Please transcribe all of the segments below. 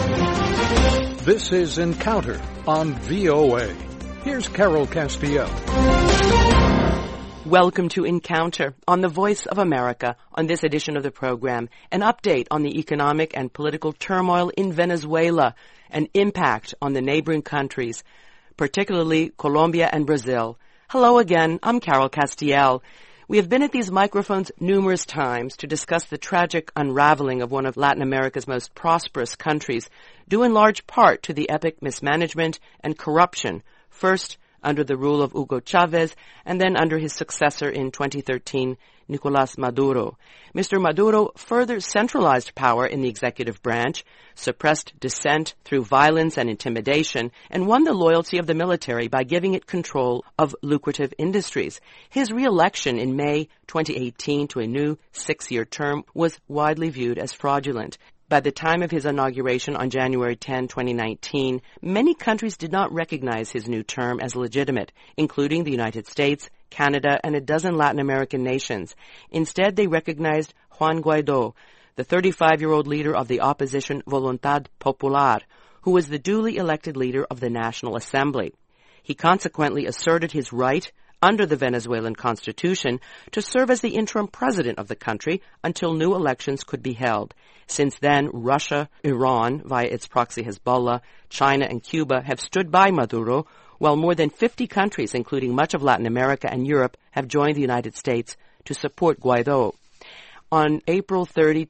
This is Encounter on VOA. Here's Carol Castiel. Welcome to Encounter on the Voice of America. On this edition of the program, an update on the economic and political turmoil in Venezuela, an impact on the neighboring countries, particularly Colombia and Brazil. Hello again, I'm Carol Castiel. We have been at these microphones numerous times to discuss the tragic unraveling of one of Latin America's most prosperous countries, due in large part to the epic mismanagement and corruption, first under the rule of Hugo Chavez and then under his successor in 2013, Nicolás Maduro. Mr. Maduro further centralized power in the executive branch, suppressed dissent through violence and intimidation, and won the loyalty of the military by giving it control of lucrative industries. His re-election in May 2018 to a new 6-year term was widely viewed as fraudulent. By the time of his inauguration on January 10, 2019, many countries did not recognize his new term as legitimate, including the United States, Canada, and a dozen Latin American nations. Instead, they recognized Juan Guaidó, the 35-year-old leader of the opposition Voluntad Popular, who was the duly elected leader of the National Assembly. He consequently asserted his right under the Venezuelan constitution to serve as the interim president of the country until new elections could be held. Since then, Russia, Iran, via its proxy Hezbollah, China, and Cuba have stood by Maduro, while more than 50 countries, including much of Latin America and Europe, have joined the United States to support Guaidó. On April 30,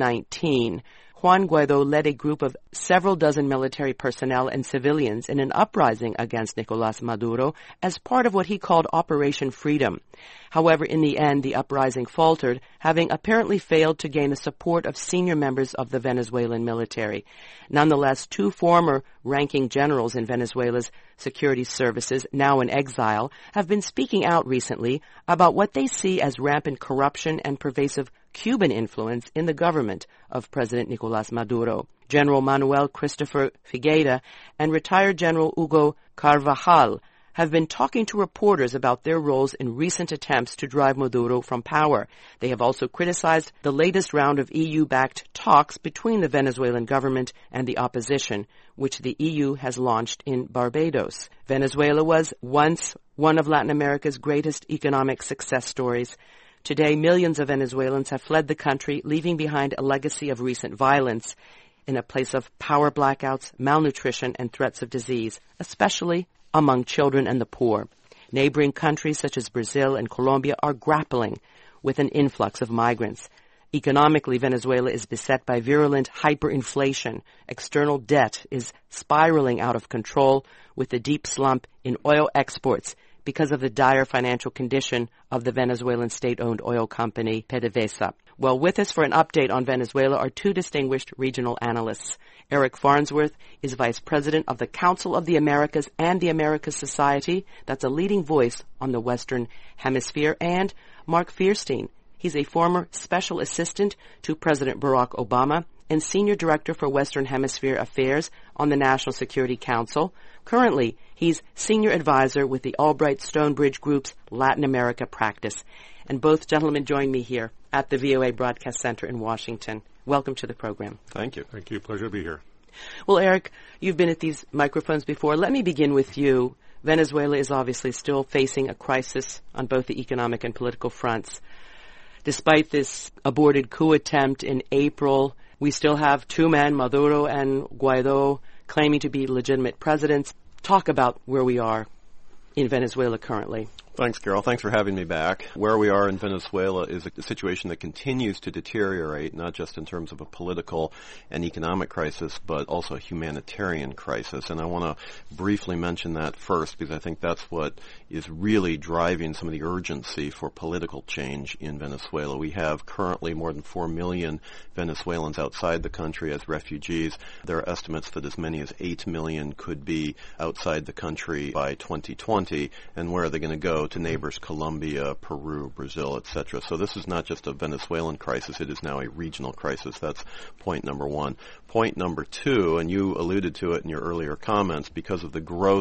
2019, Juan Guaidó led a group of several dozen military personnel and civilians in an uprising against Nicolás Maduro as part of what he called Operation Freedom. However, in the end, the uprising faltered, having apparently failed to gain the support of senior members of the Venezuelan military. Nonetheless, 2 former ranking generals in Venezuela's security services, now in exile, have been speaking out recently about what they see as rampant corruption and pervasive Cuban influence in the government of President Nicolás Maduro. General Manuel Christopher Figueira and retired General Hugo Carvajal have been talking to reporters about their roles in recent attempts to drive Maduro from power. They have also criticized the latest round of EU-backed talks between the Venezuelan government and the opposition, which the EU has launched in Barbados. Venezuela was once one of Latin America's greatest economic success stories. Today, millions of Venezuelans have fled the country, leaving behind a legacy of recent violence in a place of power blackouts, malnutrition, and threats of disease, especially among children and the poor. Neighboring countries such as Brazil and Colombia are grappling with an influx of migrants. Economically, Venezuela is beset by virulent hyperinflation. External debt is spiraling out of control with a deep slump in oil exports because of the dire financial condition of the Venezuelan state-owned oil company PDVSA. Well, with us for an update on Venezuela are 2 distinguished regional analysts. Eric Farnsworth is Vice President of the Council of the Americas and the Americas Society. That's a leading voice on the Western Hemisphere. And Mark Fierstein. He's a former Special Assistant to President Barack Obama and Senior Director for Western Hemisphere Affairs on the National Security Council. Currently, he's Senior Advisor with the Albright Stonebridge Group's Latin America practice. And both gentlemen join me here at the VOA Broadcast Center in Washington. Welcome to the program. Thank you. Thank you. Pleasure to be here. Well, Eric, you've been at these microphones before. Let me begin with you. Venezuela is obviously still facing a crisis on both the economic and political fronts. Despite this aborted coup attempt in April, we still have 2 men, Maduro and Guaidó, claiming to be legitimate presidents. Talk about where we are in Venezuela currently. Thanks, Carol. Thanks for having me back. Where we are in Venezuela is a situation that continues to deteriorate, not just in terms of a political and economic crisis, but also a humanitarian crisis. And I want to briefly mention that first, because I think that's what is really driving some of the urgency for political change in Venezuela. We have currently more than 4 million Venezuelans outside the country as refugees. There are estimates that as many as 8 million could be outside the country by 2020. And where are they going to go? To neighbors Colombia, Peru, Brazil, etc. So this is not just a Venezuelan crisis, it is now a regional crisis. That's point number 1. Point number 2, and you alluded to it in your earlier comments, because of the gross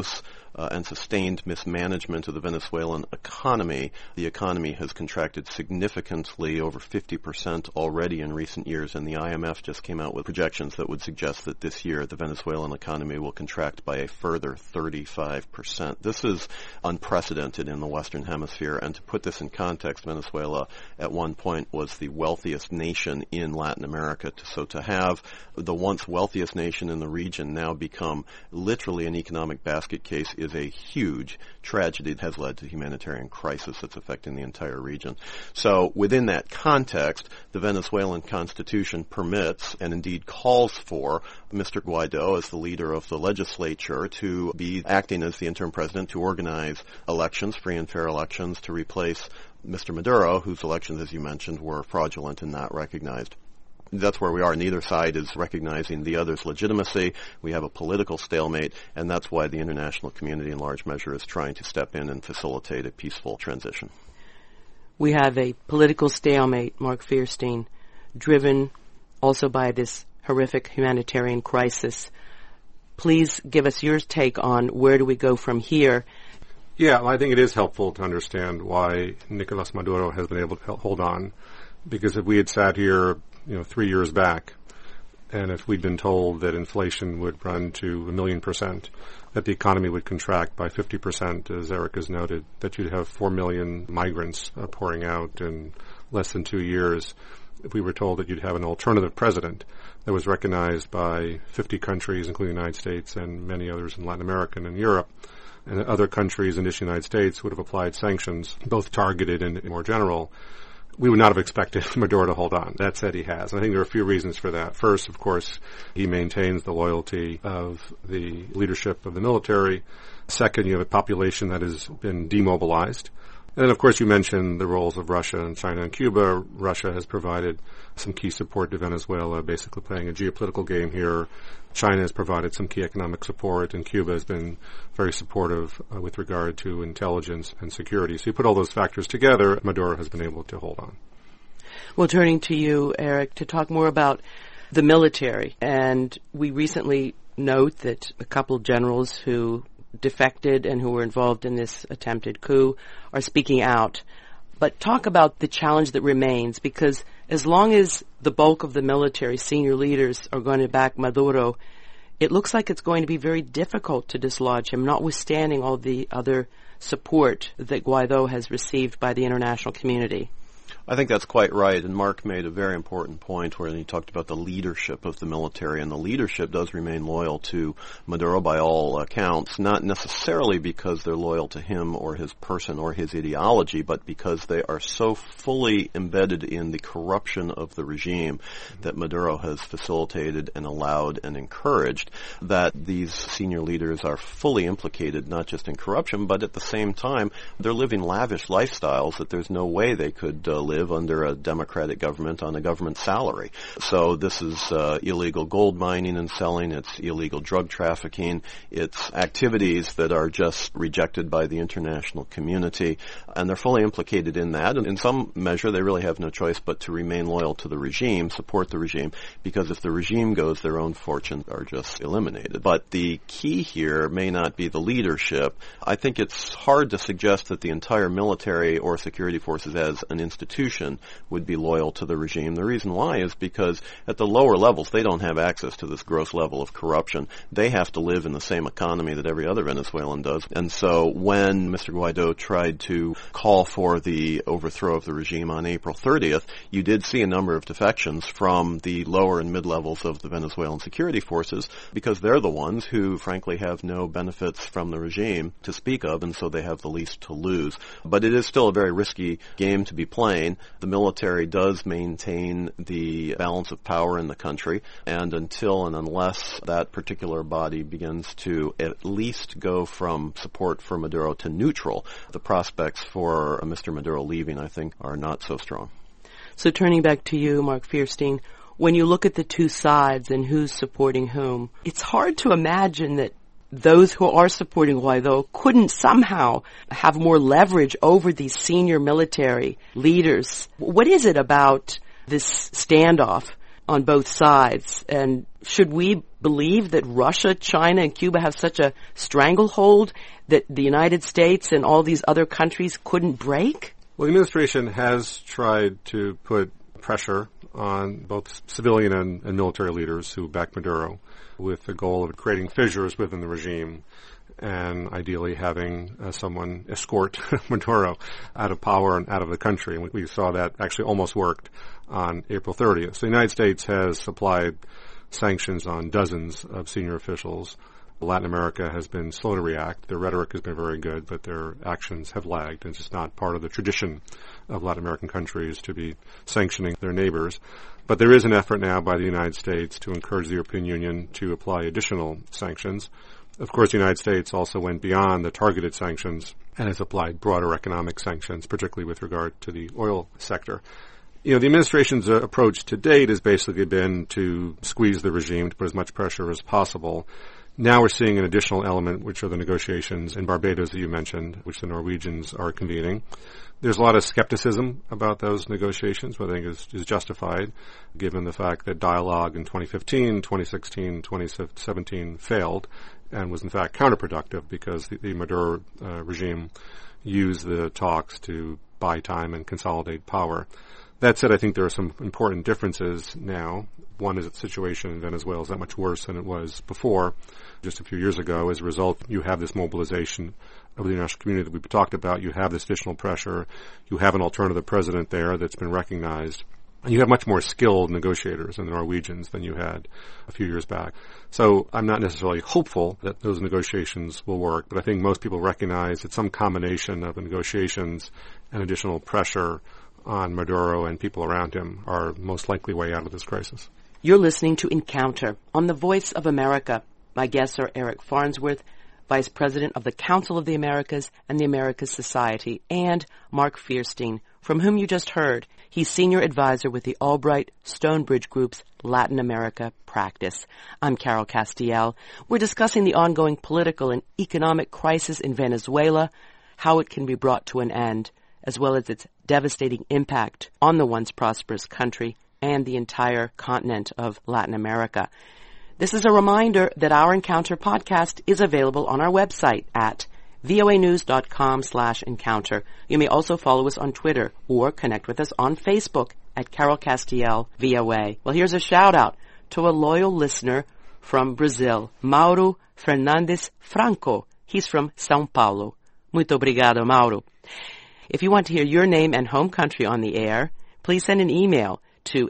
and sustained mismanagement of the Venezuelan economy. The economy has contracted significantly, over 50% already in recent years, and the IMF just came out with projections that would suggest that this year the Venezuelan economy will contract by a further 35%. This is unprecedented in the Western Hemisphere, and to put this in context, Venezuela at one point was the wealthiest nation in Latin America. So to have the once wealthiest nation in the region now become literally an economic basket case is a huge tragedy that has led to humanitarian crisis that's affecting the entire region. So within that context, the Venezuelan constitution permits and indeed calls for Mr. Guaido as the leader of the legislature to be acting as the interim president to organize elections, free and fair elections, to replace Mr. Maduro, whose elections, as you mentioned, were fraudulent and not recognized. That's where we are. Neither side is recognizing the other's legitimacy. We have a political stalemate, and that's why the international community in large measure is trying to step in and facilitate a peaceful transition. We have a political stalemate, Mark Fierstein, driven also by this horrific humanitarian crisis. Please give us your take on where do we go from here. Yeah, I think it is helpful to understand why Nicolas Maduro has been able to hold on, because if we had sat here 3 years back, and if we'd been told that inflation would run to 1,000,000%, that the economy would contract by 50%, as Eric has noted, that you'd have 4 million migrants pouring out in less than 2 years, if we were told that you'd have an alternative president that was recognized by 50 countries, including the United States and many others in Latin America and in Europe, and that other countries, in addition to the United States, would have applied sanctions, both targeted and more general, we would not have expected Maduro to hold on. That said, he has. And I think there are a few reasons for that. First, of course, he maintains the loyalty of the leadership of the military. Second, you have a population that has been demobilized. And then, of course, you mentioned the roles of Russia and China and Cuba. Russia has provided some key support to Venezuela, basically playing a geopolitical game here. China has provided some key economic support, and Cuba has been very supportive with regard to intelligence and security. So you put all those factors together, Maduro has been able to hold on. Well, turning to you, Eric, to talk more about the military. And we recently note that a couple of generals who defected and who were involved in this attempted coup are speaking out. But talk about the challenge that remains, because as long as the bulk of the military senior leaders are going to back Maduro, it looks like it's going to be very difficult to dislodge him, notwithstanding all the other support that Guaido has received by the international community. I think that's quite right, and Mark made a very important point where he talked about the leadership of the military, and the leadership does remain loyal to Maduro by all accounts, not necessarily because they're loyal to him or his person or his ideology, but because they are so fully embedded in the corruption of the regime that Maduro has facilitated and allowed and encouraged, that these senior leaders are fully implicated not just in corruption, but at the same time they're living lavish lifestyles that there's no way they could live under a democratic government on a government salary. So this is illegal gold mining and selling, it's illegal drug trafficking, it's activities that are just rejected by the international community, and they're fully implicated in that. And in some measure, they really have no choice but to remain loyal to the regime, support the regime, because if the regime goes, their own fortunes are just eliminated. But the key here may not be the leadership. I think it's hard to suggest that the entire military or security forces as an institution would be loyal to the regime. The reason why is because at the lower levels, they don't have access to this gross level of corruption. They have to live in the same economy that every other Venezuelan does. And so when Mr. Guaido tried to call for the overthrow of the regime on April 30th, you did see a number of defections from the lower and mid-levels of the Venezuelan security forces, because they're the ones who, frankly, have no benefits from the regime to speak of, and so they have the least to lose. But it is still a very risky game to be playing. The military does maintain the balance of power in the country, and until and unless that particular body begins to at least go from support for Maduro to neutral, the prospects for Mr. Maduro leaving, I think, are not so strong. So turning back to you, Mark Fierstein, when you look at the two sides and who's supporting whom, it's hard to imagine that those who are supporting Guaido couldn't somehow have more leverage over these senior military leaders. What is it about this standoff on both sides? And should we believe that Russia, China, and Cuba have such a stranglehold that the United States and all these other countries couldn't break? Well, the administration has tried to put pressure on both civilian and military leaders who back Maduro with the goal of creating fissures within the regime and ideally having someone escort Maduro out of power and out of the country. And we saw that actually almost worked on April 30th. So the United States has supplied sanctions on dozens of senior officials. Latin America has been slow to react. Their rhetoric has been very good, but their actions have lagged. And it's just not part of the tradition of Latin American countries to be sanctioning their neighbors. But there is an effort now by the United States to encourage the European Union to apply additional sanctions. Of course, the United States also went beyond the targeted sanctions and has applied broader economic sanctions, particularly with regard to the oil sector. The administration's approach to date has basically been to squeeze the regime, to put as much pressure as possible. Now we're seeing an additional element, which are the negotiations in Barbados that you mentioned, which the Norwegians are convening. There's a lot of skepticism about those negotiations, which I think is justified, given the fact that dialogue in 2015, 2016, 2017 failed and was in fact counterproductive because the Maduro regime used the talks to buy time and consolidate power. That said, I think there are some important differences now. One is that the situation in Venezuela is that much worse than it was before, just a few years ago. As a result, you have this mobilization of the international community that we've talked about. You have this additional pressure. You have an alternative president there that's been recognized. And you have much more skilled negotiators in the Norwegians than you had a few years back. So I'm not necessarily hopeful that those negotiations will work, but I think most people recognize that some combination of the negotiations and additional pressure on Maduro and people around him are most likely way out of this crisis. You're listening to Encounter on the Voice of America. My guests are Eric Farnsworth, Vice President of the Council of the Americas and the Americas Society, and Mark Fierstein, from whom you just heard. He's Senior Advisor with the Albright Stonebridge Group's Latin America practice. I'm Carol Castiel. We're discussing the ongoing political and economic crisis in Venezuela, how it can be brought to an end, as well as its devastating impact on the once prosperous country and the entire continent of Latin America. This is a reminder that our Encounter podcast is available on our website at voanews.com/encounter. You may also follow us on Twitter or connect with us on Facebook at Carol Castiel VOA. Well, here's a shout out to a loyal listener from Brazil, Mauro Fernandes Franco. He's from São Paulo. Muito obrigado, Mauro. If you want to hear your name and home country on the air, please send an email to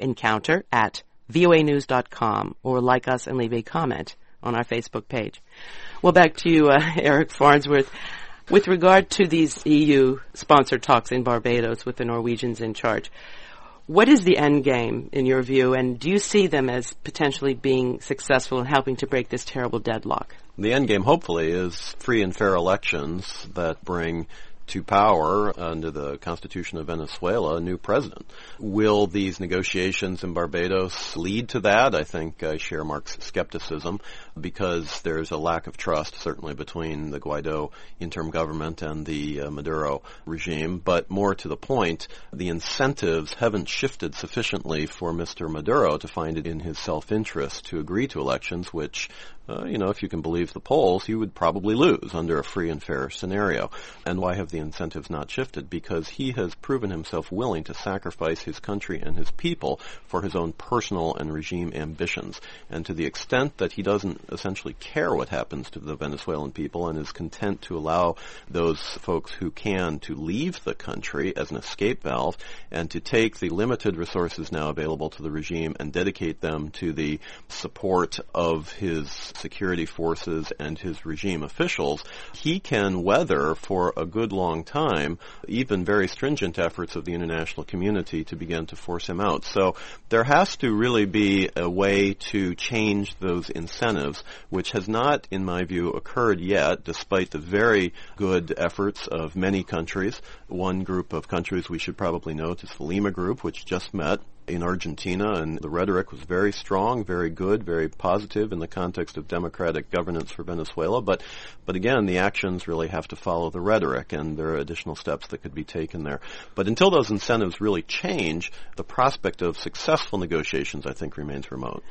encounter@voanews.com or like us and leave a comment on our Facebook page. Well, back to you, Eric Farnsworth. With regard to these EU-sponsored talks in Barbados with the Norwegians in charge, what is the end game in your view, and do you see them as potentially being successful in helping to break this terrible deadlock? The end game, hopefully, is free and fair elections that bring to power, under the Constitution of Venezuela, a new president. Will these negotiations in Barbados lead to that? I think I share Mark's skepticism because there's a lack of trust, certainly between the Guaido interim government and the Maduro regime. But more to the point, the incentives haven't shifted sufficiently for Mr. Maduro to find it in his self-interest to agree to elections, which if you can believe the polls, he would probably lose under a free and fair scenario. And why have the incentives not shifted? Because he has proven himself willing to sacrifice his country and his people for his own personal and regime ambitions. And to the extent that he doesn't essentially care what happens to the Venezuelan people and is content to allow those folks who can to leave the country as an escape valve and to take the limited resources now available to the regime and dedicate them to the support of his security forces and his regime officials, he can weather for a good long time even very stringent efforts of the international community to begin to force him out. So there has to really be a way to change those incentives, which has not, in my view, occurred yet, despite the very good efforts of many countries. One group of countries we should probably note is the Lima Group, which just met in Argentina, and the rhetoric was very strong, very good, very positive in the context of democratic governance for Venezuela. But again, the actions really have to follow the rhetoric, and there are additional steps that could be taken there. But until those incentives really change, the prospect of successful negotiations, I think, remains remote.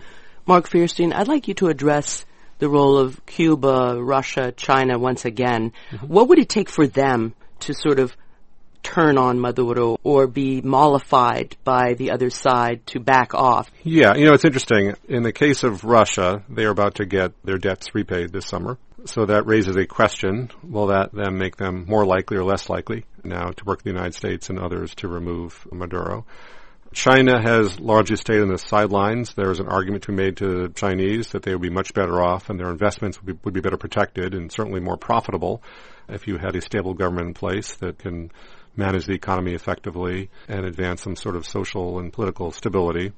Mark Fierstein, I'd like you to address the role of Cuba, Russia, China once again. Mm-hmm. What would it take for them to sort of turn on Maduro or be mollified by the other side to back off? Yeah, it's interesting. In the case of Russia, they are about to get their debts repaid this summer. So that raises a question. Will that then make them more likely or less likely now to work with the United States and others to remove Maduro? China has largely stayed on the sidelines. There is an argument to be made to the Chinese that they would be much better off and their investments would be better protected and certainly more profitable if you had a stable government in place that can manage the economy effectively and advance some sort of social and political stability.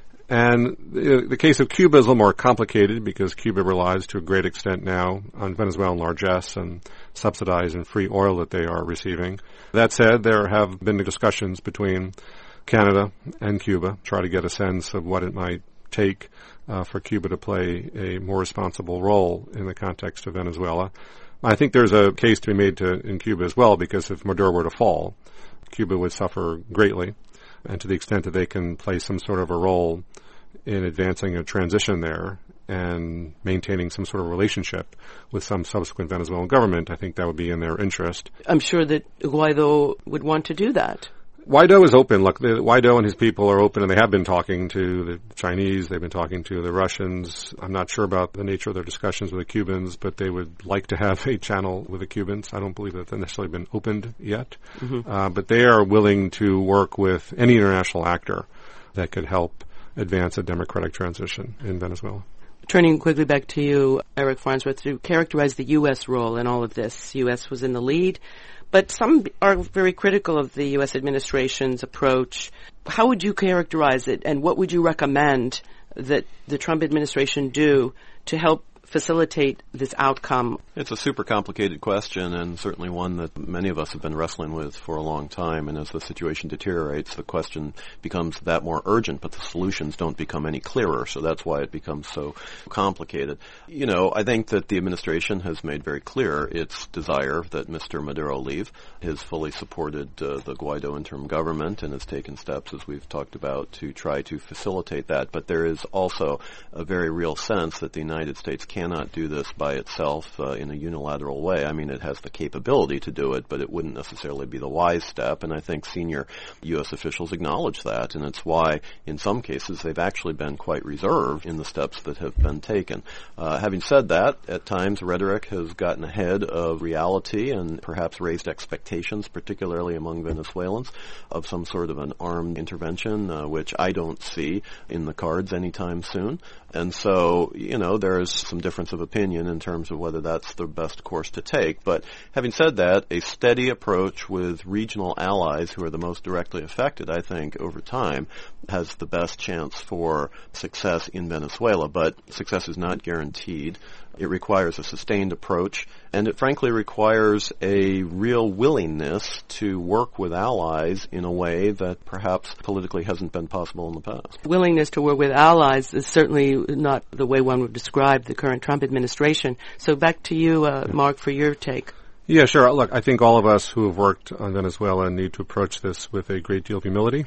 And the case of Cuba is a little more complicated because Cuba relies to a great extent now on Venezuelan largesse and subsidized and free oil that they are receiving. That said, there have been discussions between Canada and Cuba, try to get a sense of what it might take for Cuba to play a more responsible role in the context of Venezuela. I think there's a case to be made in Cuba as well, because if Maduro were to fall, Cuba would suffer greatly. And to the extent that they can play some sort of a role in advancing a transition there and maintaining some sort of relationship with some subsequent Venezuelan government, I think that would be in their interest. I'm sure that Guaido would want to do that. Guaido is open. Look, Guaido and his people are open, and they have been talking to the Chinese. They've been talking to the Russians. I'm not sure about the nature of their discussions with the Cubans, but they would like to have a channel with the Cubans. I don't believe that they've necessarily been opened yet. Mm-hmm. But they are willing to work with any international actor that could help advance a democratic transition in Venezuela. Turning quickly back to you, Eric Farnsworth, to characterize the U.S. role in all of this. U.S. was in the lead. But some are very critical of the U.S. administration's approach. How would you characterize it, and what would you recommend that the Trump administration do to help facilitate this outcome? It's a super complicated question, and certainly one that many of us have been wrestling with for a long time. And as the situation deteriorates, the question becomes that more urgent, but the solutions don't become any clearer. So that's why it becomes so complicated. I think that the administration has made very clear its desire that Mr. Maduro leave, has fully supported the Guaido interim government, and has taken steps, as we've talked about, to try to facilitate that. But there is also a very real sense that the United States cannot do this by itself in a unilateral way. I mean, it has the capability to do it, but it wouldn't necessarily be the wise step, and I think senior U.S. officials acknowledge that, and it's why, in some cases, they've actually been quite reserved in the steps that have been taken. Having said that, at times rhetoric has gotten ahead of reality and perhaps raised expectations, particularly among Venezuelans, of some sort of an armed intervention, which I don't see in the cards anytime soon. And so, there is some difference of opinion in terms of whether that's the best course to take. But having said that, a steady approach with regional allies who are the most directly affected, I think, over time, has the best chance for success in Venezuela. But success is not guaranteed. It requires a sustained approach, and it frankly requires a real willingness to work with allies in a way that perhaps politically hasn't been possible in the past. Willingness to work with allies is certainly not the way one would describe the current Trump administration. So back to you, Mark, for your take. Yeah, sure. Look, I think all of us who have worked on Venezuela need to approach this with a great deal of humility.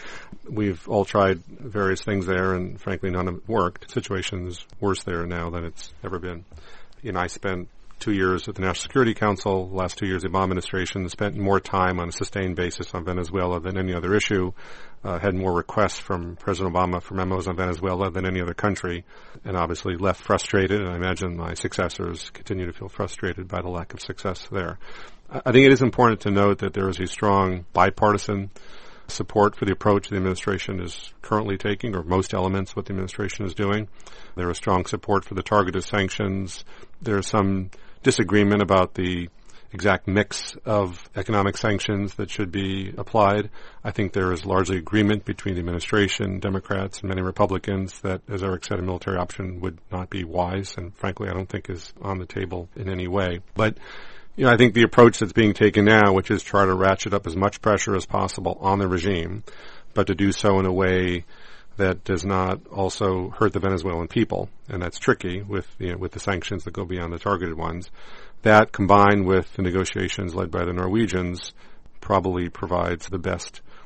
We've all tried various things there, and frankly, none have worked. The situation is worse there now than it's ever been. I spent 2 years at the National Security Council, the last 2 years of the Obama administration, spent more time on a sustained basis on Venezuela than any other issue, had more requests from President Obama for memos on Venezuela than any other country, and obviously left frustrated, and I imagine my successors continue to feel frustrated by the lack of success there. I think it is important to note that there is a strong bipartisan support for the approach the administration is currently taking, or most elements of what the administration is doing. There is strong support for the targeted sanctions. There is some disagreement about the exact mix of economic sanctions that should be applied. I think there is largely agreement between the administration, Democrats, and many Republicans that, as Eric said, a military option would not be wise, and frankly, I don't think is on the table in any way. But I think the approach that's being taken now, which is try to ratchet up as much pressure as possible on the regime, but to do so in a way that does not also hurt the Venezuelan people, and that's tricky with the sanctions that go beyond the targeted ones. That, combined with the negotiations led by the Norwegians, probably provides the best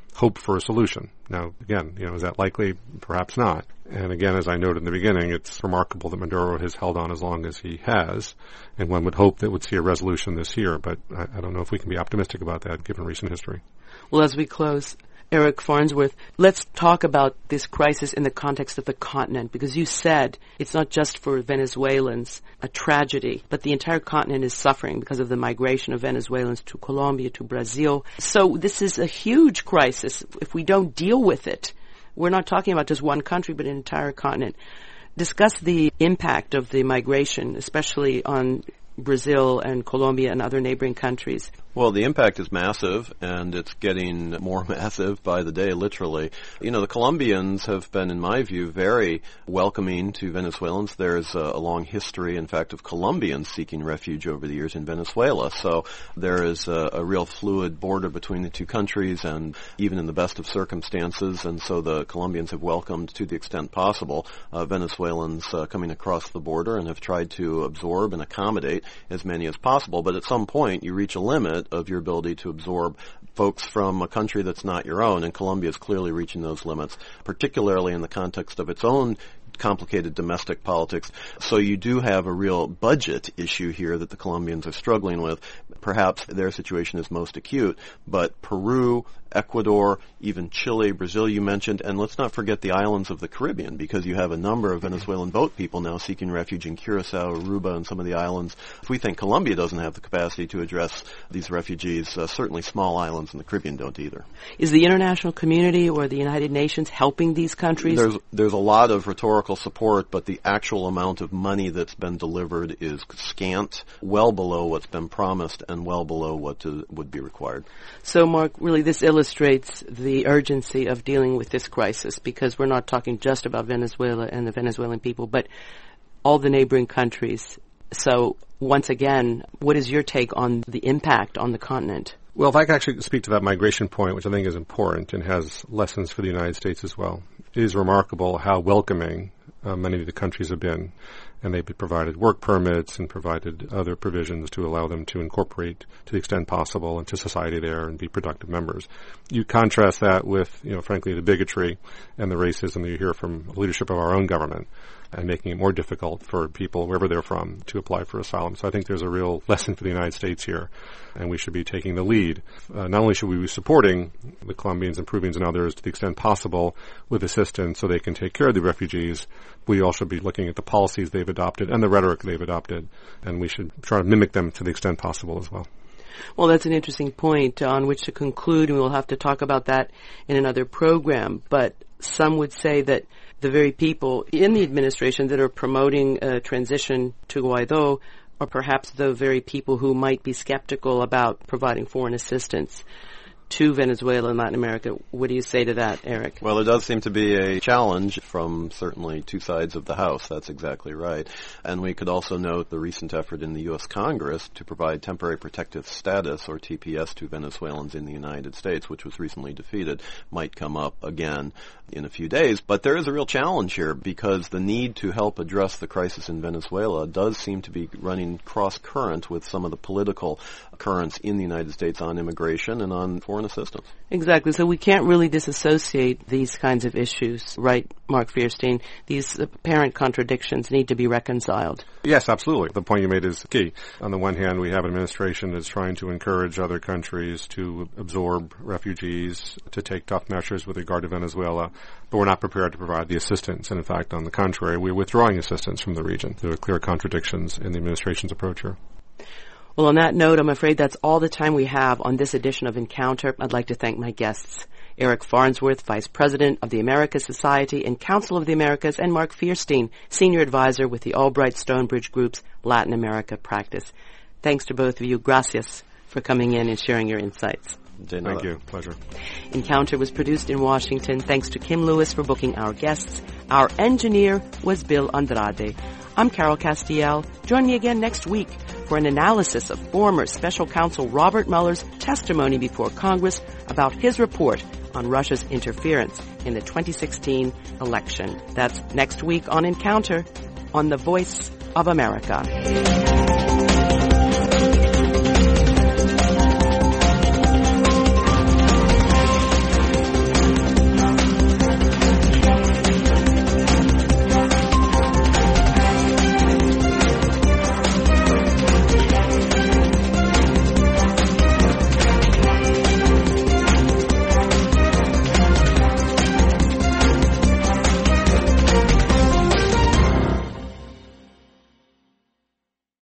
hope for a solution. Now, again, is that likely? Perhaps not. And again, as I noted in the beginning, it's remarkable that Maduro has held on as long as he has, and one would hope that we'd see a resolution this year, but I don't know if we can be optimistic about that given recent history. Well, as we close, Eric Farnsworth, let's talk about this crisis in the context of the continent, because you said it's not just for Venezuelans a tragedy, but the entire continent is suffering because of the migration of Venezuelans to Colombia, to Brazil. So this is a huge crisis. If we don't deal with it, we're not talking about just one country, but an entire continent. Discuss the impact of the migration, especially on Brazil and Colombia and other neighboring countries. Well, the impact is massive, and it's getting more massive by the day, literally. The Colombians have been, in my view, very welcoming to Venezuelans. There's a long history, in fact, of Colombians seeking refuge over the years in Venezuela. So there is a real fluid border between the two countries, and even in the best of circumstances. And so the Colombians have welcomed, to the extent possible, Venezuelans coming across the border and have tried to absorb and accommodate as many as possible. But at some point, you reach a limit of your ability to absorb folks from a country that's not your own, and Colombia is clearly reaching those limits, particularly in the context of its own complicated domestic politics. So you do have a real budget issue here that the Colombians are struggling with. Perhaps their situation is most acute, but Peru, Ecuador, even Chile, Brazil you mentioned, and let's not forget the islands of the Caribbean, because you have a number of Venezuelan boat people now seeking refuge in Curacao, Aruba, and some of the islands. If we think Colombia doesn't have the capacity to address these refugees, certainly small islands in the Caribbean don't either. Is the international community or the United Nations helping these countries? There's a lot of rhetorical support, but the actual amount of money that's been delivered is scant, well below what's been promised and well below what would be required. So, Mark, really this illustrates the urgency of dealing with this crisis, because we're not talking just about Venezuela and the Venezuelan people, but all the neighboring countries. So, once again, what is your take on the impact on the continent? Well, if I could actually speak to that migration point, which I think is important and has lessons for the United States as well. It is remarkable how welcoming many of the countries have been, and they've provided work permits and provided other provisions to allow them to incorporate to the extent possible into society there and be productive members. You contrast that with, frankly, the bigotry and the racism that you hear from the leadership of our own government, and making it more difficult for people, wherever they're from, to apply for asylum. So I think there's a real lesson for the United States here, and we should be taking the lead. Not only should we be supporting the Colombians and Peruvians and others to the extent possible with assistance so they can take care of the refugees, we all should be looking at the policies they've adopted and the rhetoric they've adopted, and we should try to mimic them to the extent possible as well. Well, that's an interesting point on which to conclude, and we'll have to talk about that in another program. But some would say that the very people in the administration that are promoting a transition to Guaido are perhaps the very people who might be skeptical about providing foreign assistance to Venezuela and Latin America. What do you say to that, Eric? Well, there does seem to be a challenge from certainly two sides of the House. That's exactly right. And we could also note the recent effort in the U.S. Congress to provide temporary protective status, or TPS, to Venezuelans in the United States, which was recently defeated, might come up again in a few days. But there is a real challenge here, because the need to help address the crisis in Venezuela does seem to be running cross-current with some of the political currents in the United States on immigration and on foreign assistance. Exactly. So we can't really disassociate these kinds of issues, right, Mark Fierstein? These apparent contradictions need to be reconciled. Yes, absolutely. The point you made is key. On the one hand, we have an administration that's trying to encourage other countries to absorb refugees, to take tough measures with regard to Venezuela, but we're not prepared to provide the assistance. And in fact, on the contrary, we're withdrawing assistance from the region. There are clear contradictions in the administration's approach here. Well, on that note, I'm afraid that's all the time we have on this edition of Encounter. I'd like to thank my guests, Eric Farnsworth, Vice President of the Americas Society and Council of the Americas, and Mark Fierstein, Senior Advisor with the Albright Stonebridge Group's Latin America practice. Thanks to both of you. Gracias for coming in and sharing your insights. Thank you. Pleasure. Encounter was produced in Washington. Thanks to Kim Lewis for booking our guests. Our engineer was Bill Andrade. I'm Carol Castiel. Join me again next week for an analysis of former Special Counsel Robert Mueller's testimony before Congress about his report on Russia's interference in the 2016 election. That's next week on Encounter on the Voice of America.